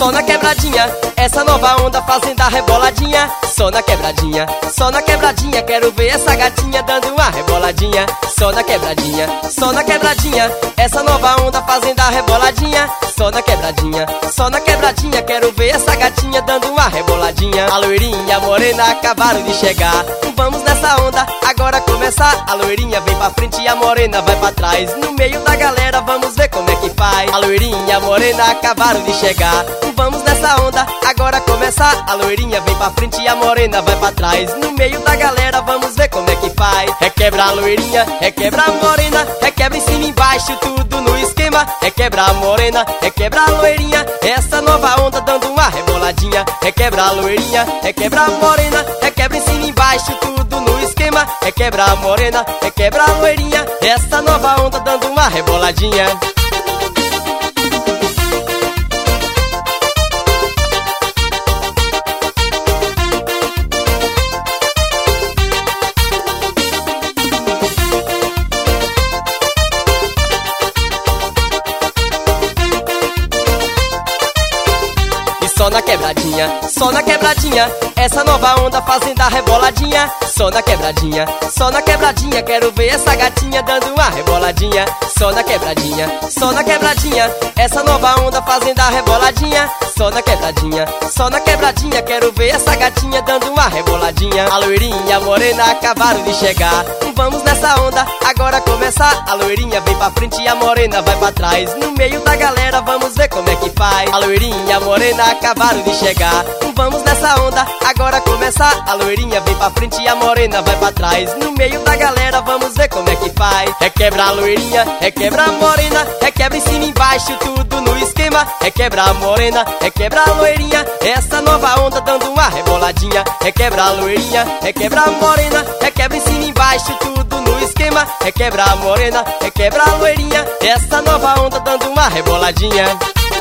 só na quebradinha. Essa nova onda fazendo a reboladinha. Só na quebradinha, só na quebradinha. Quero ver essa gatinha dando uma reboladinha. Só na quebradinha, só na quebradinha. Essa nova onda fazendo a reboladinha. Só na quebradinha, só na quebradinha. Quero ver essa gatinha dando uma reboladinha. A loirinha, a morena acabaram de chegar. Vamos nessa onda, agora começar. A loirinha vem pra frente e a morena vai pra trás. No meio da galera, vamos ver como é que faz. A loirinha e a morena acabaram de chegar. Vamos nessa onda, agora começar. A loirinha vem pra frente e a morena vai pra trás. No meio da galera, vamos ver como é que faz. Requebra a loirinha, requebra a morena. Requebra em cima e embaixo, tudo no esquema. Requebra a morena, requebra a loirinha. Essa nova onda dando uma reboladinha. Requebra a loirinha, requebra a morena. Requebra em cima e embaixo, tudo no esquema. Requebra a morena, requebra a loirinha. Essa nova onda dando uma reboladinha. Só na quebradinha, só na quebradinha. Essa nova onda fazendo a reboladinha. Só na quebradinha, só na quebradinha. Quero ver essa gatinha dando uma reboladinha. Só na quebradinha, só na quebradinha. Essa nova onda fazendo a reboladinha. Só na quebradinha, só na quebradinha. Quero ver essa gatinha dando uma reboladinha. A loirinha e a morena acabaram de chegar. Vamos nessa onda, agora começar. A loirinha vem pra frente e a morena vai pra trás. No meio da galera, vamos ver como é que faz. A loirinha e a morena acabaram de chegar. Vamos nessa onda, agora começar. A loirinha vem pra frente e a morena vai pra trás. No meio da galera, vamos ver como é que faz. Requebra a loirinha, requebra a morena. Requebra em cima e embaixo, tudo no esquema. Requebra a morena, requebra a loirinha. Essa nova onda dando uma reboladinha. Requebra a loirinha, requebra a morena. Requebra em cima e embaixo, tudo no esquema. Requebra a morena, requebra a loirinha. Essa nova onda dando uma reboladinha.